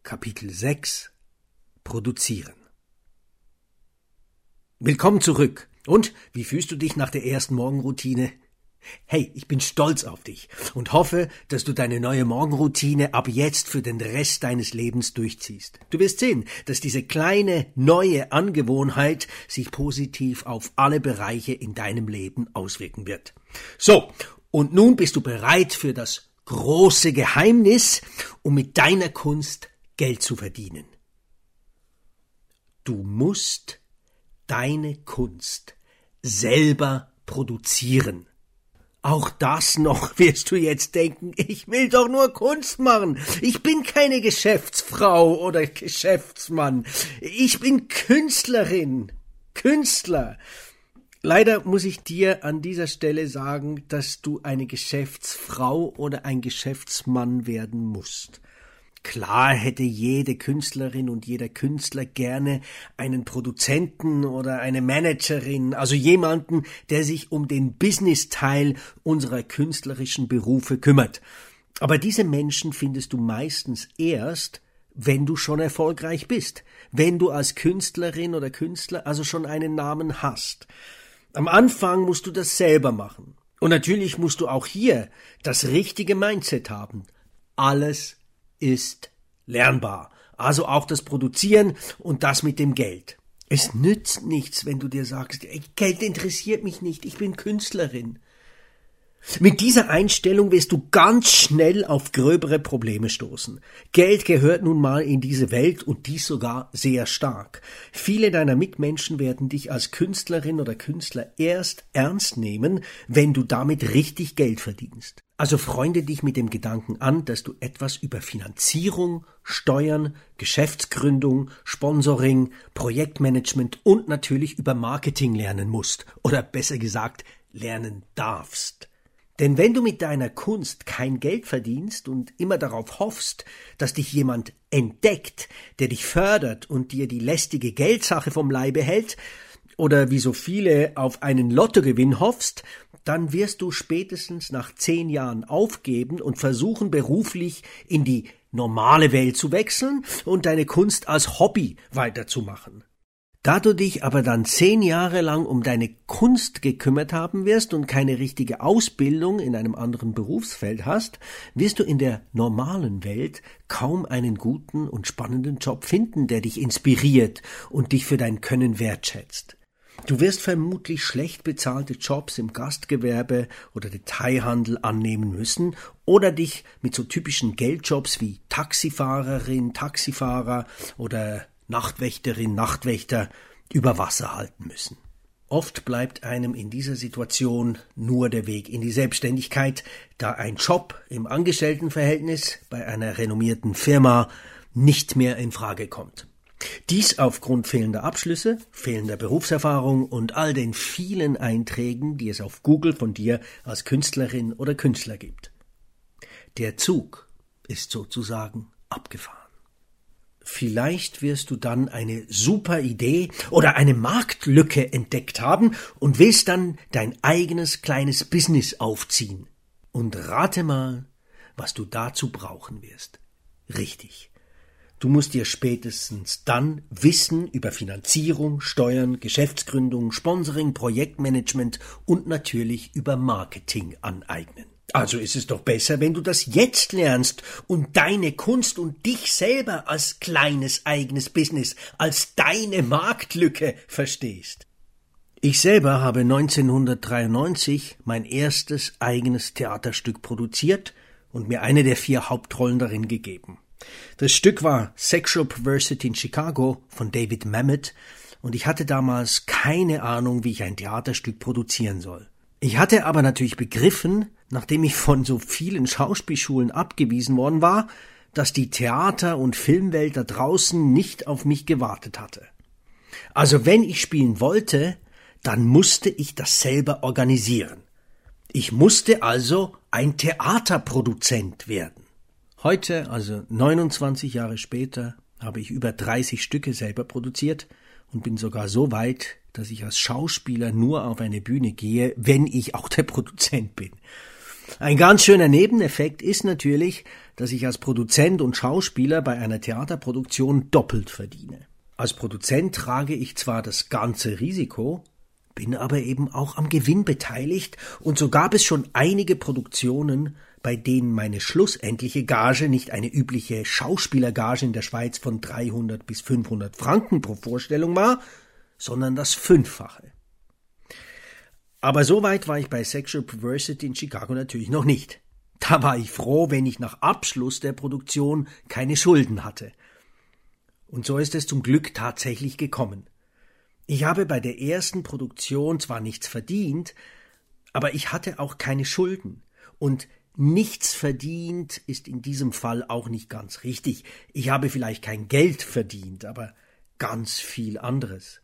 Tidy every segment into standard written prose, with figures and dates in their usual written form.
Kapitel 6 Produzieren. Willkommen zurück. Und, wie fühlst du dich nach der ersten Morgenroutine? Hey, ich bin stolz auf dich und hoffe, dass du deine neue Morgenroutine ab jetzt für den Rest deines Lebens durchziehst. Du wirst sehen, dass diese kleine, neue Angewohnheit sich positiv auf alle Bereiche in deinem Leben auswirken wird. So, und nun bist du bereit für das große Geheimnis, um mit deiner Kunst Geld zu verdienen. Du musst deine Kunst selber produzieren. Auch das noch wirst du jetzt denken, ich will doch nur Kunst machen. Ich bin keine Geschäftsfrau oder Geschäftsmann. Ich bin Künstlerin, Künstler. Leider muss ich dir an dieser Stelle sagen, dass du eine Geschäftsfrau oder ein Geschäftsmann werden musst. Klar hätte jede Künstlerin und jeder Künstler gerne einen Produzenten oder eine Managerin, also jemanden, der sich um den Business-Teil unserer künstlerischen Berufe kümmert. Aber diese Menschen findest du meistens erst, wenn du schon erfolgreich bist, wenn du als Künstlerin oder Künstler also schon einen Namen hast. Am Anfang musst du das selber machen. Und natürlich musst du auch hier das richtige Mindset haben. Alles ist lernbar. Also auch das Produzieren und das mit dem Geld. Es nützt nichts, wenn du dir sagst, Geld interessiert mich nicht, ich bin Künstlerin. Mit dieser Einstellung wirst du ganz schnell auf gröbere Probleme stoßen. Geld gehört nun mal in diese Welt und dies sogar sehr stark. Viele deiner Mitmenschen werden dich als Künstlerin oder Künstler erst ernst nehmen, wenn du damit richtig Geld verdienst. Also freunde dich mit dem Gedanken an, dass du etwas über Finanzierung, Steuern, Geschäftsgründung, Sponsoring, Projektmanagement und natürlich über Marketing lernen musst. Oder besser gesagt, lernen darfst. Denn wenn du mit deiner Kunst kein Geld verdienst und immer darauf hoffst, dass dich jemand entdeckt, der dich fördert und dir die lästige Geldsache vom Leibe hält, oder wie so viele auf einen Lottogewinn hoffst, dann wirst du spätestens nach 10 Jahren aufgeben und versuchen, beruflich in die normale Welt zu wechseln und deine Kunst als Hobby weiterzumachen. Da du dich aber dann 10 Jahre lang um deine Kunst gekümmert haben wirst und keine richtige Ausbildung in einem anderen Berufsfeld hast, wirst du in der normalen Welt kaum einen guten und spannenden Job finden, der dich inspiriert und dich für dein Können wertschätzt. Du wirst vermutlich schlecht bezahlte Jobs im Gastgewerbe oder Detailhandel annehmen müssen oder dich mit so typischen Geldjobs wie Taxifahrerin, Taxifahrer oder Nachtwächterin, Nachtwächter über Wasser halten müssen. Oft bleibt einem in dieser Situation nur der Weg in die Selbstständigkeit, da ein Job im Angestelltenverhältnis bei einer renommierten Firma nicht mehr in Frage kommt. Dies aufgrund fehlender Abschlüsse, fehlender Berufserfahrung und all den vielen Einträgen, die es auf Google von dir als Künstlerin oder Künstler gibt. Der Zug ist sozusagen abgefahren. Vielleicht wirst du dann eine super Idee oder eine Marktlücke entdeckt haben und willst dann dein eigenes kleines Business aufziehen. Und rate mal, was du dazu brauchen wirst. Richtig. Du musst dir spätestens dann Wissen über Finanzierung, Steuern, Geschäftsgründung, Sponsoring, Projektmanagement und natürlich über Marketing aneignen. Also ist es doch besser, wenn du das jetzt lernst und deine Kunst und dich selber als kleines eigenes Business, als deine Marktlücke verstehst. Ich selber habe 1993 mein erstes eigenes Theaterstück produziert und mir eine der 4 Hauptrollen darin gegeben. Das Stück war Sexual Perversity in Chicago von David Mamet und ich hatte damals keine Ahnung, wie ich ein Theaterstück produzieren soll. Ich hatte aber natürlich begriffen, nachdem ich von so vielen Schauspielschulen abgewiesen worden war, dass die Theater- und Filmwelt da draußen nicht auf mich gewartet hatte. Also wenn ich spielen wollte, dann musste ich das selber organisieren. Ich musste also ein Theaterproduzent werden. Heute, also 29 Jahre später, habe ich über 30 Stücke selber produziert und bin sogar so weit, dass ich als Schauspieler nur auf eine Bühne gehe, wenn ich auch der Produzent bin. Ein ganz schöner Nebeneffekt ist natürlich, dass ich als Produzent und Schauspieler bei einer Theaterproduktion doppelt verdiene. Als Produzent trage ich zwar das ganze Risiko, bin aber eben auch am Gewinn beteiligt, und so gab es schon einige Produktionen, bei denen meine schlussendliche Gage nicht eine übliche Schauspielergage in der Schweiz von 300 bis 500 Franken pro Vorstellung war, sondern das Fünffache. Aber so weit war ich bei Sexual Perversity in Chicago natürlich noch nicht. Da war ich froh, wenn ich nach Abschluss der Produktion keine Schulden hatte. Und so ist es zum Glück tatsächlich gekommen. Ich habe bei der ersten Produktion zwar nichts verdient, aber ich hatte auch keine Schulden. Und nichts verdient ist in diesem Fall auch nicht ganz richtig. Ich habe vielleicht kein Geld verdient, aber ganz viel anderes.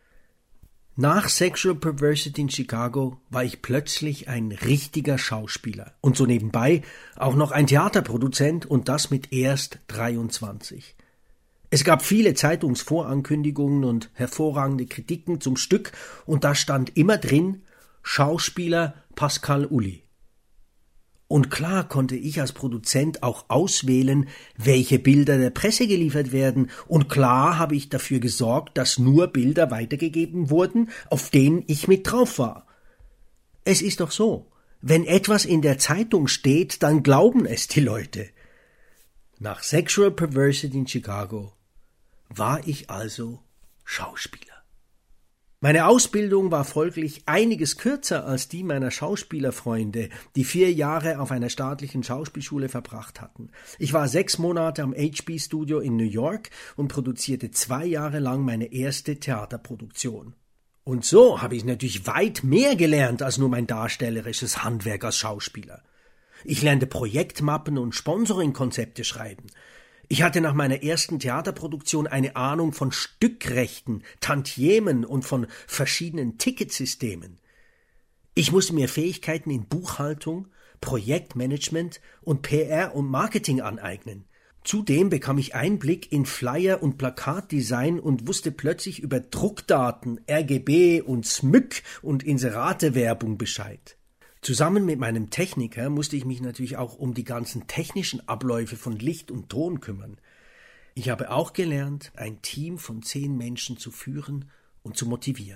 Nach Sexual Perversity in Chicago war ich plötzlich ein richtiger Schauspieler und so nebenbei auch noch ein Theaterproduzent, und das mit erst 23. Es gab viele Zeitungsvorankündigungen und hervorragende Kritiken zum Stück, und da stand immer drin: Schauspieler Pascal Uli. Und klar konnte ich als Produzent auch auswählen, welche Bilder der Presse geliefert werden, und klar habe ich dafür gesorgt, dass nur Bilder weitergegeben wurden, auf denen ich mit drauf war. Es ist doch so, wenn etwas in der Zeitung steht, dann glauben es die Leute. Nach Sexual Perversity in Chicago war ich also Schauspieler. Meine Ausbildung war folglich einiges kürzer als die meiner Schauspielerfreunde, die 4 Jahre auf einer staatlichen Schauspielschule verbracht hatten. Ich war 6 Monate am HB-Studio in New York und produzierte 2 Jahre lang meine erste Theaterproduktion. Und so habe ich natürlich weit mehr gelernt als nur mein darstellerisches Handwerk als Schauspieler. Ich lernte Projektmappen und Sponsoringkonzepte schreiben. Ich hatte nach meiner ersten Theaterproduktion eine Ahnung von Stückrechten, Tantiemen und von verschiedenen Ticketsystemen. Ich musste mir Fähigkeiten in Buchhaltung, Projektmanagement und PR und Marketing aneignen. Zudem bekam ich Einblick in Flyer- und Plakatdesign und wusste plötzlich über Druckdaten, RGB und SMYK und Inseratewerbung Bescheid. Zusammen mit meinem Techniker musste ich mich natürlich auch um die ganzen technischen Abläufe von Licht und Ton kümmern. Ich habe auch gelernt, ein Team von 10 Menschen zu führen und zu motivieren.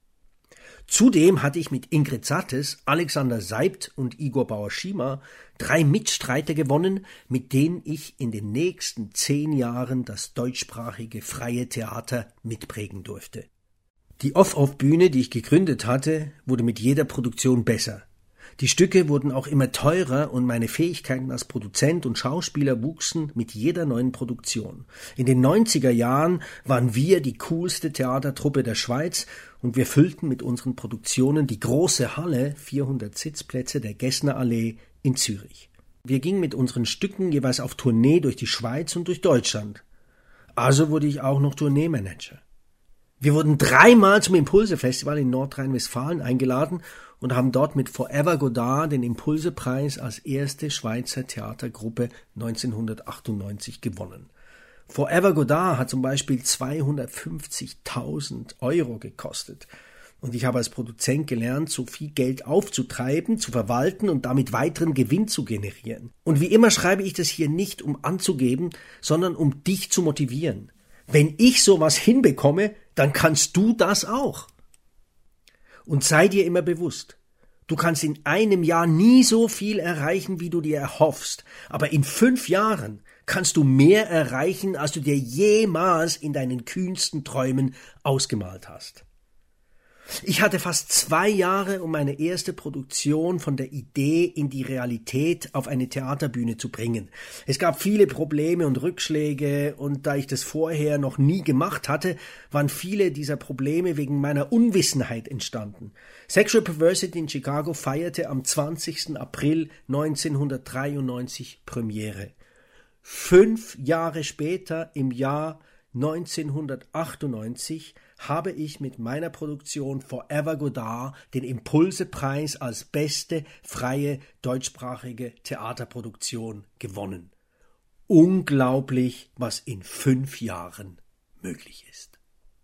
Zudem hatte ich mit Ingrid Sattes, Alexander Seibt und Igor Bauer-Schima 3 Mitstreiter gewonnen, mit denen ich in den nächsten 10 Jahren das deutschsprachige freie Theater mitprägen durfte. Die Off-Off-Bühne, die ich gegründet hatte, wurde mit jeder Produktion besser. Die Stücke wurden auch immer teurer und meine Fähigkeiten als Produzent und Schauspieler wuchsen mit jeder neuen Produktion. In den 90er Jahren waren wir die coolste Theatertruppe der Schweiz und wir füllten mit unseren Produktionen die große Halle, 400 Sitzplätze der Gessner Allee in Zürich. Wir gingen mit unseren Stücken jeweils auf Tournee durch die Schweiz und durch Deutschland. Also wurde ich auch noch Tourneemanager. Wir wurden 3-mal zum Impulse-Festival in Nordrhein-Westfalen eingeladen und haben dort mit Forever Godard den Impulse-Preis als erste Schweizer Theatergruppe 1998 gewonnen. Forever Godard hat zum Beispiel 250.000 € gekostet. Und ich habe als Produzent gelernt, so viel Geld aufzutreiben, zu verwalten und damit weiteren Gewinn zu generieren. Und wie immer schreibe ich das hier nicht, um anzugeben, sondern um dich zu motivieren. Wenn ich sowas hinbekomme, dann kannst du das auch. Und sei dir immer bewusst, du kannst in einem Jahr nie so viel erreichen, wie du dir erhoffst, aber in 5 Jahren kannst du mehr erreichen, als du dir jemals in deinen kühnsten Träumen ausgemalt hast. Ich hatte fast 2 Jahre, um meine erste Produktion von der Idee in die Realität auf eine Theaterbühne zu bringen. Es gab viele Probleme und Rückschläge, und da ich das vorher noch nie gemacht hatte, waren viele dieser Probleme wegen meiner Unwissenheit entstanden. Sexual Perversity in Chicago feierte am 20. April 1993 Premiere. 5 Jahre später, im Jahr 1998, habe ich mit meiner Produktion Forever Godard den Impulse-Preis als beste freie deutschsprachige Theaterproduktion gewonnen. Unglaublich, was in 5 Jahren möglich ist.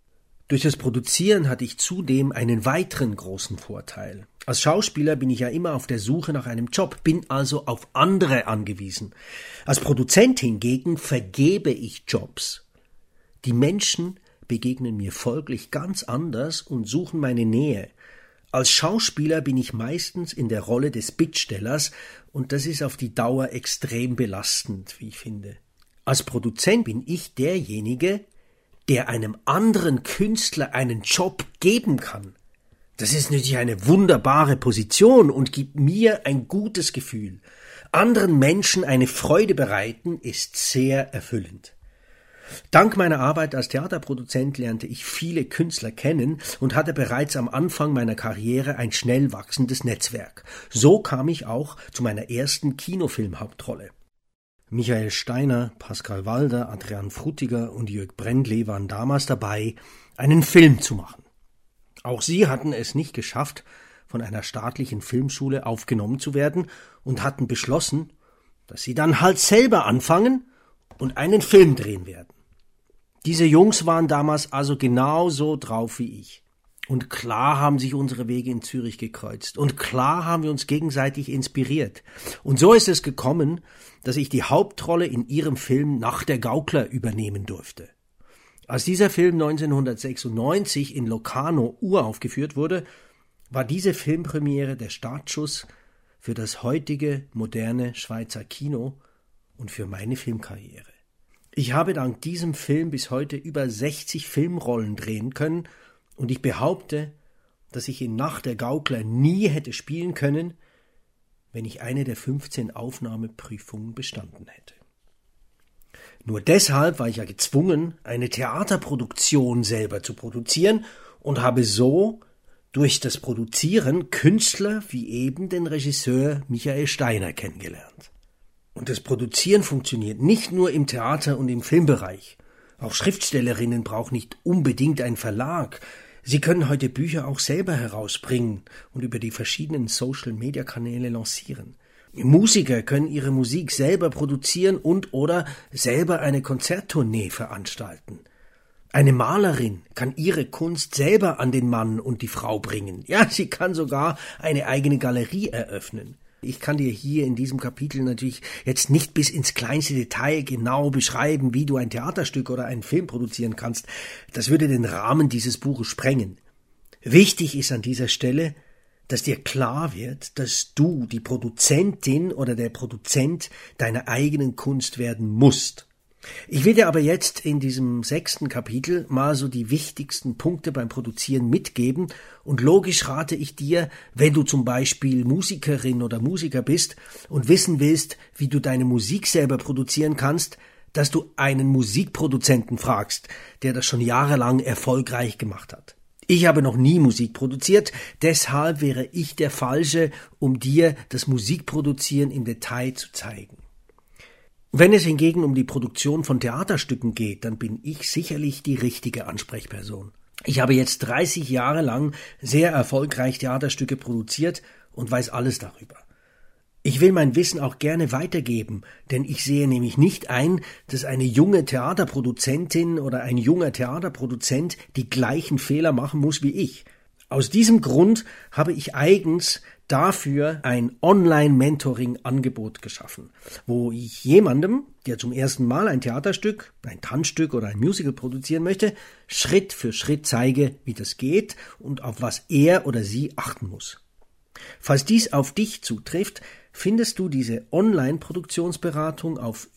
Durch das Produzieren hatte ich zudem einen weiteren großen Vorteil. Als Schauspieler bin ich ja immer auf der Suche nach einem Job, bin also auf andere angewiesen. Als Produzent hingegen vergebe ich Jobs. Die Menschen begegnen mir folglich ganz anders und suchen meine Nähe. Als Schauspieler bin ich meistens in der Rolle des Bittstellers und das ist auf die Dauer extrem belastend, wie ich finde. Als Produzent bin ich derjenige, der einem anderen Künstler einen Job geben kann. Das ist natürlich eine wunderbare Position und gibt mir ein gutes Gefühl. Anderen Menschen eine Freude bereiten ist sehr erfüllend. Dank meiner Arbeit als Theaterproduzent lernte ich viele Künstler kennen und hatte bereits am Anfang meiner Karriere ein schnell wachsendes Netzwerk. So kam ich auch zu meiner ersten Kinofilmhauptrolle. Michael Steiner, Pascal Walder, Adrian Frutiger und Jörg Brendle waren damals dabei, einen Film zu machen. Auch sie hatten es nicht geschafft, von einer staatlichen Filmschule aufgenommen zu werden und hatten beschlossen, dass sie dann halt selber anfangen und einen Film drehen werden. Diese Jungs waren damals also genauso drauf wie ich. Und klar haben sich unsere Wege in Zürich gekreuzt. Und klar haben wir uns gegenseitig inspiriert. Und so ist es gekommen, dass ich die Hauptrolle in ihrem Film Nacht der Gaukler übernehmen durfte. Als dieser Film 1996 in Locarno uraufgeführt wurde, war diese Filmpremiere der Startschuss für das heutige moderne Schweizer Kino und für meine Filmkarriere. Ich habe dank diesem Film bis heute über 60 Filmrollen drehen können und ich behaupte, dass ich in Nacht der Gaukler nie hätte spielen können, wenn ich eine der 15 Aufnahmeprüfungen bestanden hätte. Nur deshalb war ich ja gezwungen, eine Theaterproduktion selber zu produzieren und habe so durch das Produzieren Künstler wie eben den Regisseur Michael Steiner kennengelernt. Und das Produzieren funktioniert nicht nur im Theater und im Filmbereich. Auch Schriftstellerinnen brauchen nicht unbedingt einen Verlag. Sie können heute Bücher auch selber herausbringen und über die verschiedenen Social-Media-Kanäle lancieren. Musiker können ihre Musik selber produzieren und oder selber eine Konzerttournee veranstalten. Eine Malerin kann ihre Kunst selber an den Mann und die Frau bringen. Ja, sie kann sogar eine eigene Galerie eröffnen. Ich kann dir hier in diesem Kapitel natürlich jetzt nicht bis ins kleinste Detail genau beschreiben, wie du ein Theaterstück oder einen Film produzieren kannst. Das würde den Rahmen dieses Buches sprengen. Wichtig ist an dieser Stelle, dass dir klar wird, dass du die Produzentin oder der Produzent deiner eigenen Kunst werden musst. Ich will dir aber jetzt in diesem 6. Kapitel mal so die wichtigsten Punkte beim Produzieren mitgeben und logisch rate ich dir, wenn du zum Beispiel Musikerin oder Musiker bist und wissen willst, wie du deine Musik selber produzieren kannst, dass du einen Musikproduzenten fragst, der das schon jahrelang erfolgreich gemacht hat. Ich habe noch nie Musik produziert, deshalb wäre ich der Falsche, um dir das Musikproduzieren im Detail zu zeigen. Wenn es hingegen um die Produktion von Theaterstücken geht, dann bin ich sicherlich die richtige Ansprechperson. Ich habe jetzt 30 Jahre lang sehr erfolgreich Theaterstücke produziert und weiß alles darüber. Ich will mein Wissen auch gerne weitergeben, denn ich sehe nämlich nicht ein, dass eine junge Theaterproduzentin oder ein junger Theaterproduzent die gleichen Fehler machen muss wie ich. Aus diesem Grund habe ich eigens dafür ein Online-Mentoring-Angebot geschaffen, wo ich jemandem, der zum ersten Mal ein Theaterstück, ein Tanzstück oder ein Musical produzieren möchte, Schritt für Schritt zeige, wie das geht und auf was er oder sie achten muss. Falls dies auf dich zutrifft, findest du diese Online-Produktionsberatung auf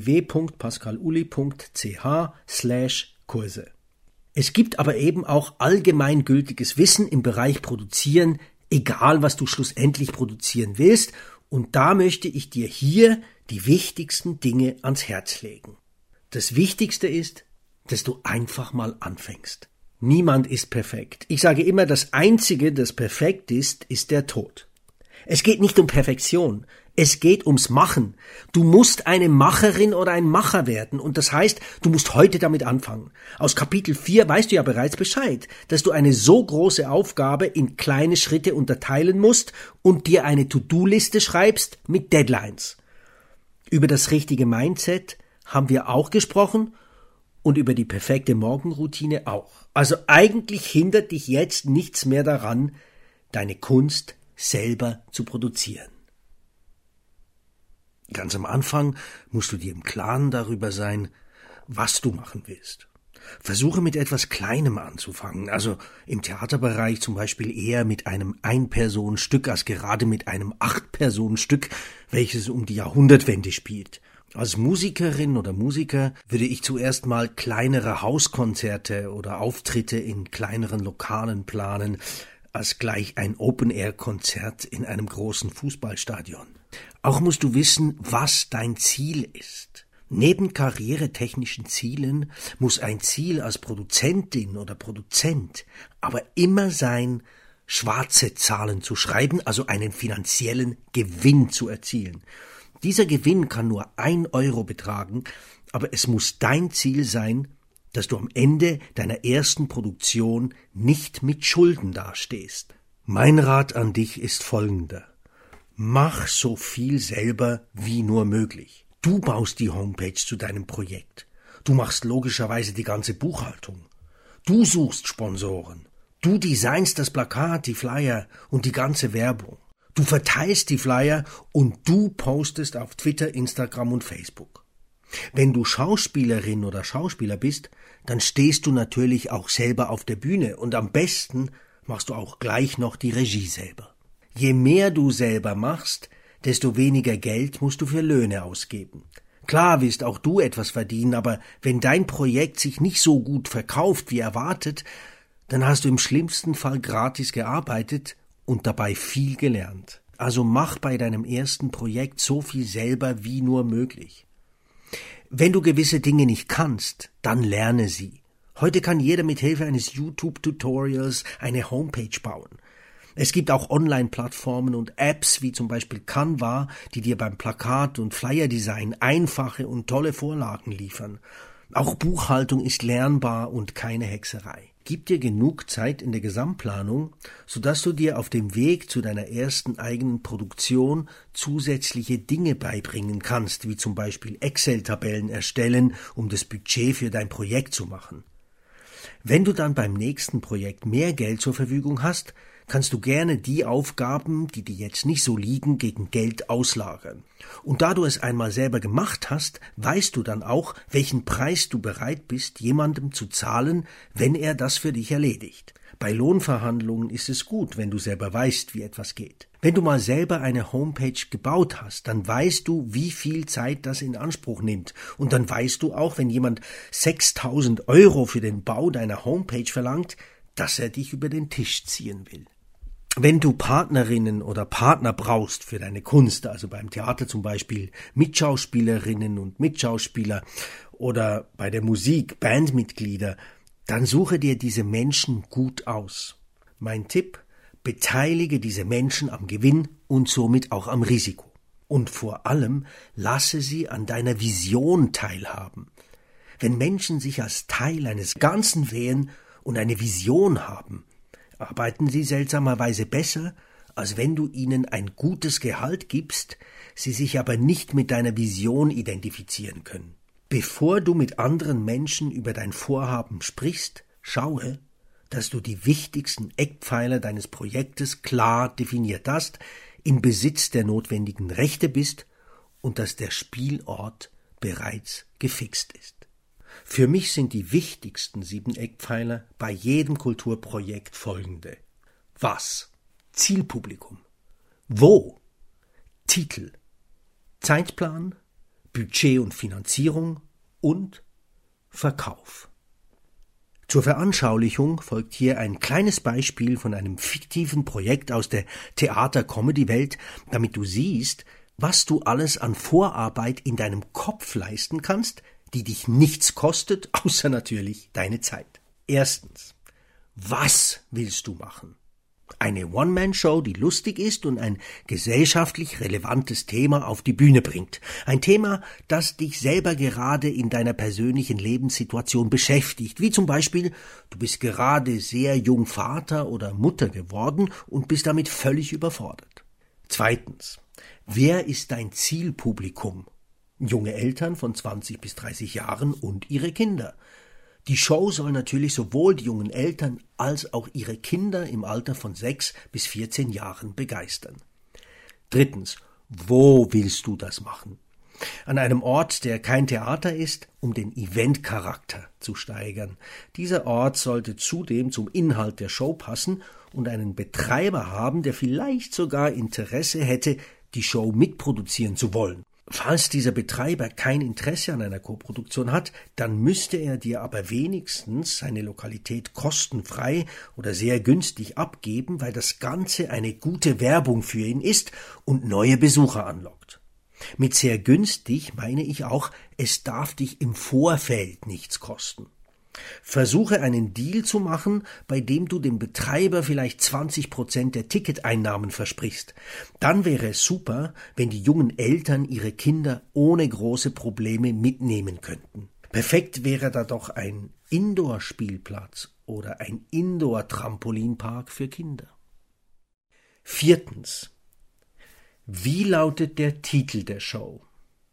www.pascaluli.ch/Kurse. Es gibt aber eben auch allgemeingültiges Wissen im Bereich Produzieren, egal was du schlussendlich produzieren willst, und da möchte ich dir hier die wichtigsten Dinge ans Herz legen. Das Wichtigste ist, dass du einfach mal anfängst. Niemand ist perfekt. Ich sage immer, das Einzige, das perfekt ist, ist der Tod. Es geht nicht um Perfektion, es geht ums Machen. Du musst eine Macherin oder ein Macher werden und das heißt, du musst heute damit anfangen. Aus Kapitel 4 weißt du ja bereits Bescheid, dass du eine so große Aufgabe in kleine Schritte unterteilen musst und dir eine To-Do-Liste schreibst mit Deadlines. Über das richtige Mindset haben wir auch gesprochen Und über die perfekte Morgenroutine auch. Also eigentlich hindert dich jetzt nichts mehr daran, deine Kunst selber zu produzieren. Ganz am Anfang musst du dir im Klaren darüber sein, was du machen willst. Versuche mit etwas Kleinem anzufangen, also im Theaterbereich zum Beispiel eher mit einem Ein-Personen-Stück als gerade mit einem 8-Personen-Stück, welches um die Jahrhundertwende spielt. Als Musikerin oder Musiker würde ich zuerst mal kleinere Hauskonzerte oder Auftritte in kleineren Lokalen planen, als gleich ein Open-Air-Konzert in einem großen Fußballstadion. Auch musst du wissen, was dein Ziel ist. Neben karrieretechnischen Zielen muss ein Ziel als Produzentin oder Produzent aber immer sein, schwarze Zahlen zu schreiben, also einen finanziellen Gewinn zu erzielen. Dieser Gewinn kann nur 1 Euro betragen, aber es muss dein Ziel sein, dass du am Ende deiner ersten Produktion nicht mit Schulden dastehst. Mein Rat an dich ist folgender. Mach so viel selber wie nur möglich. Du baust die Homepage zu deinem Projekt. Du machst logischerweise die ganze Buchhaltung. Du suchst Sponsoren. Du designst das Plakat, die Flyer und die ganze Werbung. Du verteilst die Flyer und du postest auf Twitter, Instagram und Facebook. Wenn du Schauspielerin oder Schauspieler bist, dann stehst du natürlich auch selber auf der Bühne und am besten machst du auch gleich noch die Regie selber. Je mehr du selber machst, desto weniger Geld musst du für Löhne ausgeben. Klar wirst auch du etwas verdienen, aber wenn dein Projekt sich nicht so gut verkauft wie erwartet, dann hast du im schlimmsten Fall gratis gearbeitet und dabei viel gelernt. Also mach bei deinem ersten Projekt so viel selber wie nur möglich. Wenn du gewisse Dinge nicht kannst, dann lerne sie. Heute kann jeder mit Hilfe eines YouTube-Tutorials eine Homepage bauen. Es gibt auch Online-Plattformen und Apps wie zum Beispiel Canva, die dir beim Plakat- und Flyer-Design einfache und tolle Vorlagen liefern. Auch Buchhaltung ist lernbar und keine Hexerei. Gib dir genug Zeit in der Gesamtplanung, sodass du dir auf dem Weg zu deiner ersten eigenen Produktion zusätzliche Dinge beibringen kannst, wie zum Beispiel Excel-Tabellen erstellen, um das Budget für dein Projekt zu machen. Wenn du dann beim nächsten Projekt mehr Geld zur Verfügung hast, kannst du gerne die Aufgaben, die dir jetzt nicht so liegen, gegen Geld auslagern. Und da du es einmal selber gemacht hast, weißt du dann auch, welchen Preis du bereit bist, jemandem zu zahlen, wenn er das für dich erledigt. Bei Lohnverhandlungen ist es gut, wenn du selber weißt, wie etwas geht. Wenn du mal selber eine Homepage gebaut hast, dann weißt du, wie viel Zeit das in Anspruch nimmt. Und dann weißt du auch, wenn jemand 6.000 Euro für den Bau deiner Homepage verlangt, dass er dich über den Tisch ziehen will. Wenn du Partnerinnen oder Partner brauchst für deine Kunst, also beim Theater zum Beispiel Mitschauspielerinnen und Mitschauspieler oder bei der Musik Bandmitglieder, dann suche dir diese Menschen gut aus. Mein Tipp: beteilige diese Menschen am Gewinn und somit auch am Risiko. Und vor allem lasse sie an deiner Vision teilhaben. Wenn Menschen sich als Teil eines Ganzen sehen und eine Vision haben, arbeiten sie seltsamerweise besser, als wenn du ihnen ein gutes Gehalt gibst, sie sich aber nicht mit deiner Vision identifizieren können. Bevor du mit anderen Menschen über dein Vorhaben sprichst, schaue, dass du die wichtigsten Eckpfeiler deines Projektes klar definiert hast, im Besitz der notwendigen Rechte bist und dass der Spielort bereits gefixt ist. Für mich sind die wichtigsten 7 Eckpfeiler bei jedem Kulturprojekt folgende. Was? Zielpublikum. Wo? Titel. Zeitplan, Budget und Finanzierung und Verkauf. Zur Veranschaulichung folgt hier ein kleines Beispiel von einem fiktiven Projekt aus der Theater-Comedy-Welt, damit du siehst, was du alles an Vorarbeit in deinem Kopf leisten kannst, die dich nichts kostet, außer natürlich deine Zeit. Erstens. Was willst du machen? Eine One-Man-Show, die lustig ist und ein gesellschaftlich relevantes Thema auf die Bühne bringt. Ein Thema, das dich selber gerade in deiner persönlichen Lebenssituation beschäftigt. Wie zum Beispiel, du bist gerade sehr jung Vater oder Mutter geworden und bist damit völlig überfordert. Zweitens. Wer ist dein Zielpublikum? junge Eltern von 20 bis 30 Jahren und ihre Kinder. Die Show soll natürlich sowohl die jungen Eltern als auch ihre Kinder im Alter von 6 bis 14 Jahren begeistern. Drittens, wo willst du das machen? An einem Ort, der kein Theater ist, um den Eventcharakter zu steigern. Dieser Ort sollte zudem zum Inhalt der Show passen und einen Betreiber haben, der vielleicht sogar Interesse hätte, die Show mitproduzieren zu wollen. Falls dieser Betreiber kein Interesse an einer Koproduktion hat, dann müsste er dir aber wenigstens seine Lokalität kostenfrei oder sehr günstig abgeben, weil das Ganze eine gute Werbung für ihn ist und neue Besucher anlockt. Mit sehr günstig meine ich auch, es darf dich im Vorfeld nichts kosten. Versuche einen Deal zu machen, bei dem du dem Betreiber vielleicht 20% der Ticketeinnahmen versprichst. Dann wäre es super, wenn die jungen Eltern ihre Kinder ohne große Probleme mitnehmen könnten. Perfekt wäre da doch ein Indoor-Spielplatz oder ein Indoor-Trampolinpark für Kinder. Viertens. Wie lautet der Titel der Show?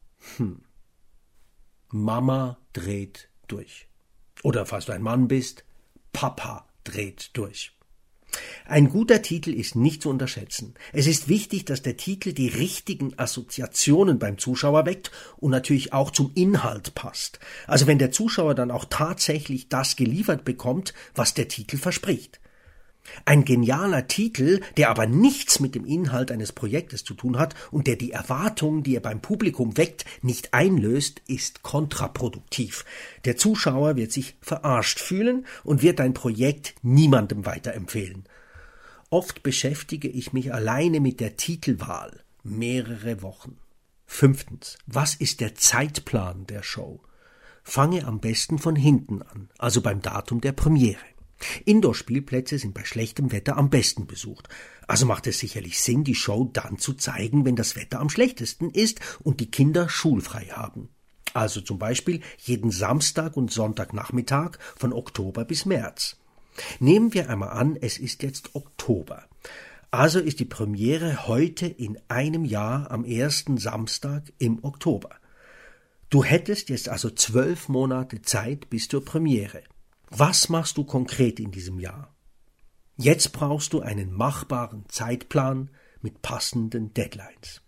Mama dreht durch. Oder falls du ein Mann bist, Papa dreht durch. Ein guter Titel ist nicht zu unterschätzen. Es ist wichtig, dass der Titel die richtigen Assoziationen beim Zuschauer weckt und natürlich auch zum Inhalt passt. Also wenn der Zuschauer dann auch tatsächlich das geliefert bekommt, was der Titel verspricht. Ein genialer Titel, der aber nichts mit dem Inhalt eines Projektes zu tun hat und der die Erwartungen, die er beim Publikum weckt, nicht einlöst, ist kontraproduktiv. Der Zuschauer wird sich verarscht fühlen und wird dein Projekt niemandem weiterempfehlen. Oft beschäftige ich mich alleine mit der Titelwahl, mehrere Wochen. Fünftens. Was ist der Zeitplan der Show? Fange am besten von hinten an, also beim Datum der Premiere. Indoor-Spielplätze sind bei schlechtem Wetter am besten besucht. Also macht es sicherlich Sinn, die Show dann zu zeigen, wenn das Wetter am schlechtesten ist und die Kinder schulfrei haben. Also zum Beispiel jeden Samstag und Sonntagnachmittag von Oktober bis März. Nehmen wir einmal an, es ist jetzt Oktober. Also ist die Premiere heute in einem Jahr am ersten Samstag im Oktober. Du hättest jetzt also 12 Monate Zeit bis zur Premiere. Was machst du konkret in diesem Jahr? Jetzt brauchst du einen machbaren Zeitplan mit passenden Deadlines.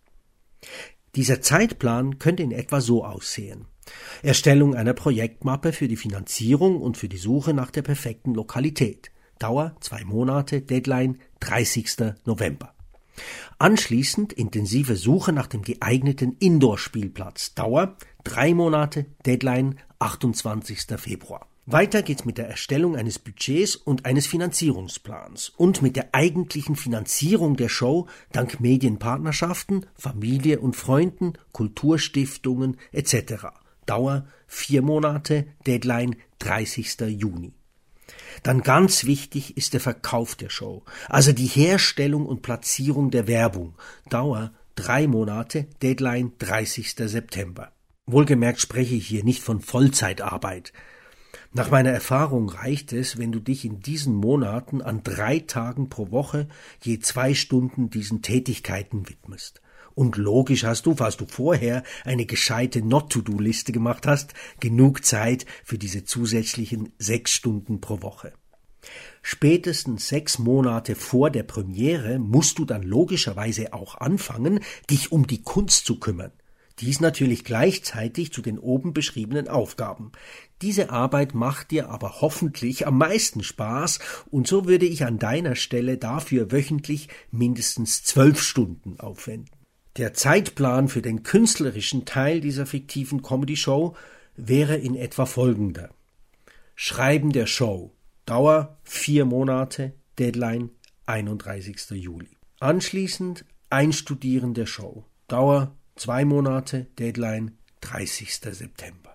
Dieser Zeitplan könnte in etwa so aussehen: Erstellung einer Projektmappe für die Finanzierung und für die Suche nach der perfekten Lokalität. Dauer 2 Monate, Deadline 30. November. Anschließend intensive Suche nach dem geeigneten Indoor-Spielplatz. Dauer 3 Monate, Deadline 28. Februar. Weiter geht's mit der Erstellung eines Budgets und eines Finanzierungsplans und mit der eigentlichen Finanzierung der Show dank Medienpartnerschaften, Familie und Freunden, Kulturstiftungen etc. Dauer 4 Monate, Deadline 30. Juni. Dann ganz wichtig ist der Verkauf der Show, also die Herstellung und Platzierung der Werbung. Dauer 3 Monate, Deadline 30. September. Wohlgemerkt spreche ich hier nicht von Vollzeitarbeit. Nach meiner Erfahrung reicht es, wenn du dich in diesen Monaten an 3 Tagen pro Woche je 2 Stunden diesen Tätigkeiten widmest. Und logisch hast du, falls du vorher eine gescheite Not-to-Do-Liste gemacht hast, genug Zeit für diese zusätzlichen 6 Stunden pro Woche. Spätestens 6 Monate vor der Premiere musst du dann logischerweise auch anfangen, dich um die Kunst zu kümmern. Dies natürlich gleichzeitig zu den oben beschriebenen Aufgaben. Diese Arbeit macht dir aber hoffentlich am meisten Spaß und so würde ich an deiner Stelle dafür wöchentlich mindestens 12 Stunden aufwenden. Der Zeitplan für den künstlerischen Teil dieser fiktiven Comedy-Show wäre in etwa folgender: Schreiben der Show. Dauer 4 Monate, Deadline 31. Juli. Anschließend Einstudieren der Show. Dauer 2 Monate, Deadline 30. September.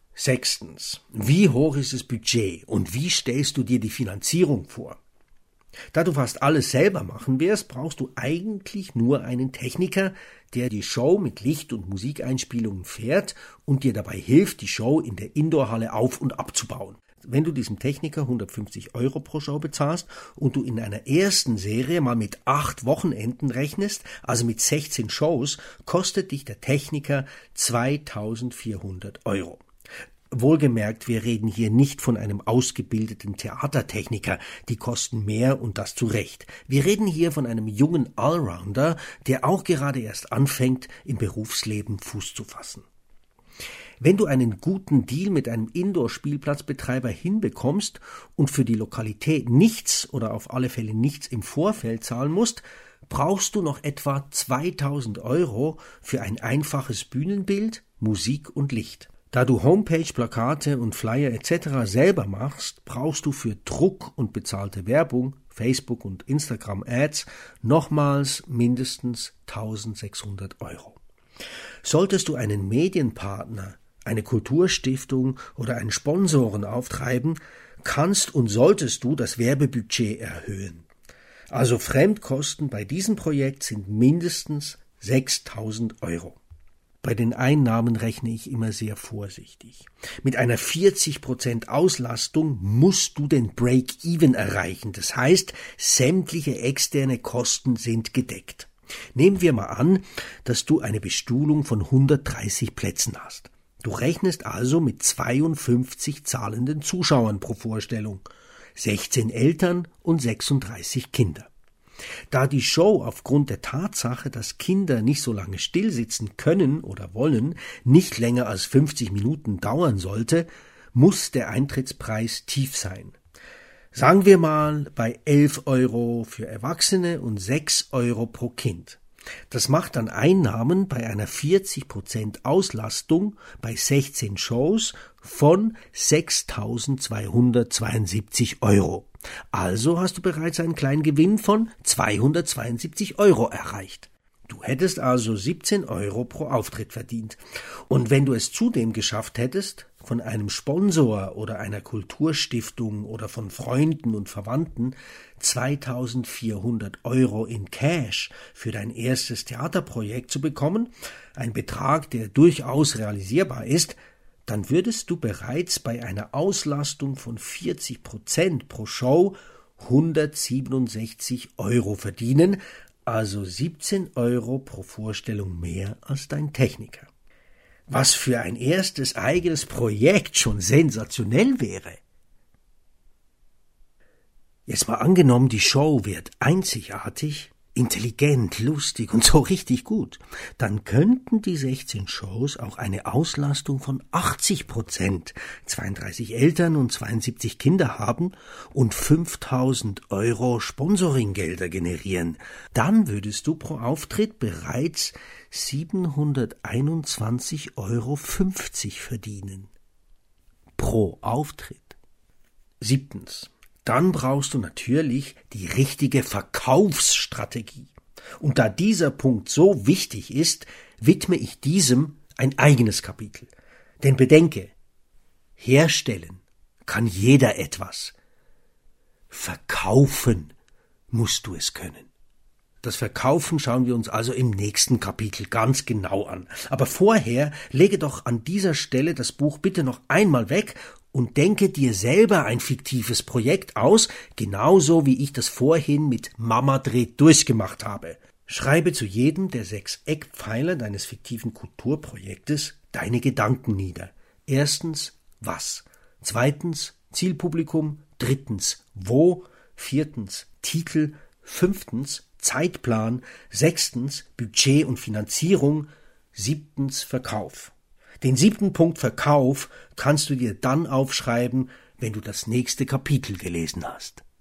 6. Wie hoch ist das Budget und wie stellst du dir die Finanzierung vor? Da du fast alles selber machen wirst, brauchst du eigentlich nur einen Techniker, der die Show mit Licht- und Musikeinspielungen fährt und dir dabei hilft, die Show in der Indoorhalle auf- und abzubauen. wenn du diesem Techniker 150 € pro Show bezahlst und du in einer ersten Serie mal mit 8 Wochenenden rechnest, also mit 16 Shows, kostet dich der Techniker 2.400 €. Wohlgemerkt, wir reden hier nicht von einem ausgebildeten Theatertechniker, die kosten mehr und das zu Recht. Wir reden hier von einem jungen Allrounder, der auch gerade erst anfängt, im Berufsleben Fuß zu fassen. Wenn du einen guten Deal mit einem Indoor-Spielplatzbetreiber hinbekommst und für die Lokalität nichts oder auf alle Fälle nichts im Vorfeld zahlen musst, brauchst du noch etwa 2.000 € für ein einfaches Bühnenbild, Musik und Licht. Da du Homepage, Plakate und Flyer etc. selber machst, brauchst du für Druck und bezahlte Werbung, Facebook und Instagram Ads nochmals mindestens 1.600 €. Solltest du einen Medienpartner, eine Kulturstiftung oder einen Sponsoren auftreiben, kannst und solltest du das Werbebudget erhöhen. Also Fremdkosten bei diesem Projekt sind mindestens 6.000 €. Bei den Einnahmen rechne ich immer sehr vorsichtig. Mit einer 40% Auslastung musst du den Break-Even erreichen. Das heißt, sämtliche externe Kosten sind gedeckt. Nehmen wir mal an, dass du eine Bestuhlung von 130 Plätzen hast. Du rechnest also mit 52 zahlenden Zuschauern pro Vorstellung, 16 Eltern und 36 Kinder. Da die Show aufgrund der Tatsache, dass Kinder nicht so lange stillsitzen können oder wollen, nicht länger als 50 Minuten dauern sollte, muss der Eintrittspreis tief sein. Sagen wir mal bei 11 € für Erwachsene und 6 € pro Kind. Das macht dann Einnahmen bei einer 40% Auslastung bei 16 Shows von 6.272 €. Also hast du bereits einen kleinen Gewinn von 272 € erreicht. Du hättest also 17 € pro Auftritt verdient. Und wenn du es zudem geschafft hättest, von einem Sponsor oder einer Kulturstiftung oder von Freunden und Verwandten 2.400 € in Cash für dein erstes Theaterprojekt zu bekommen, ein Betrag, der durchaus realisierbar ist, dann würdest du bereits bei einer Auslastung von 40% pro Show 167 € verdienen, also 17 € pro Vorstellung mehr als dein Techniker. Was für ein erstes eigenes Projekt schon sensationell wäre. Jetzt mal angenommen, die Show wird einzigartig, intelligent, lustig und so richtig gut, dann könnten die 16 Shows auch eine Auslastung von 80%, 32 Eltern und 72 Kinder haben und 5.000 € Sponsoringgelder generieren. Dann würdest du pro Auftritt bereits 721,50 € verdienen. Pro Auftritt. 7. Dann brauchst du natürlich die richtige Verkaufsstrategie. Und da dieser Punkt so wichtig ist, widme ich diesem ein eigenes Kapitel. Denn bedenke, herstellen kann jeder etwas. Verkaufen musst du es können. Das Verkaufen schauen wir uns also im nächsten Kapitel ganz genau an. Aber vorher lege doch an dieser Stelle das Buch bitte noch einmal weg und denke dir selber ein fiktives Projekt aus, genauso wie ich das vorhin mit Mama dreht durchgemacht habe. Schreibe zu jedem der 6 Eckpfeiler deines fiktiven Kulturprojektes deine Gedanken nieder. 1. Was? 2. Zielpublikum. 3. Wo? 4. Titel. 5. Zeitplan. 6. Budget und Finanzierung. 7. Verkauf. Den 7. Punkt Verkauf kannst du dir dann aufschreiben, wenn du das nächste Kapitel gelesen hast.